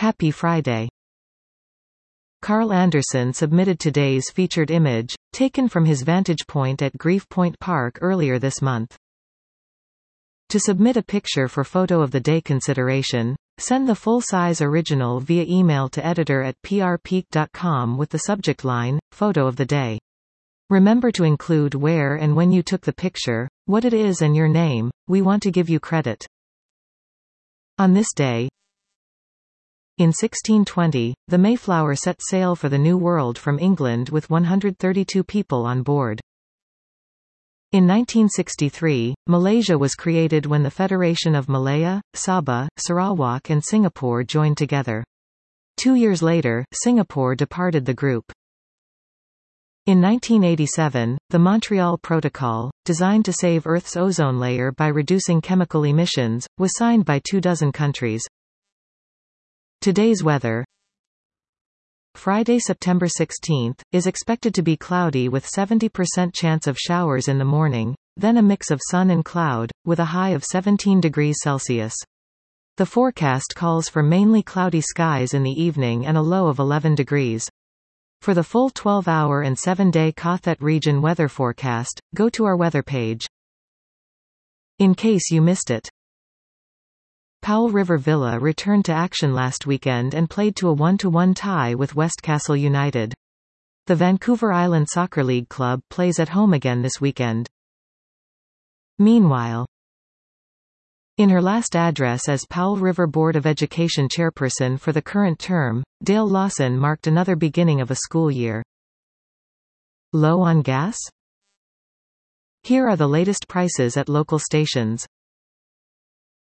Happy Friday. Carl Anderson submitted today's featured image, taken from his vantage point at Grief Point Park earlier this month. To submit a picture for Photo of the Day consideration, send the full-size original via email to editor@prpeak.com with the subject line, Photo of the Day. Remember to include where and when you took the picture, what it is and your name. We want to give you credit. On this day, in 1620, the Mayflower set sail for the New World from England with 132 people on board. In 1963, Malaysia was created when the Federation of Malaya, Sabah, Sarawak and Singapore joined together. 2 years later, Singapore departed the group. In 1987, the Montreal Protocol, designed to save Earth's ozone layer by reducing chemical emissions, was signed by 24 countries. Today's weather. Friday, September 16, is expected to be cloudy with 70% chance of showers in the morning, then a mix of sun and cloud, with a high of 17 degrees Celsius. The forecast calls for mainly cloudy skies in the evening and a low of 11 degrees. For the full 12-hour and 7-day Kathet region weather forecast, go to our weather page. In case you missed it. Powell River Villa returned to action last weekend and played to a 1-1 tie with Westcastle United. The Vancouver Island Soccer League club plays at home again this weekend. Meanwhile, in her last address as Powell River Board of Education chairperson for the current term, Dale Lawson marked another beginning of a school year. Low on gas? Here are the latest prices at local stations.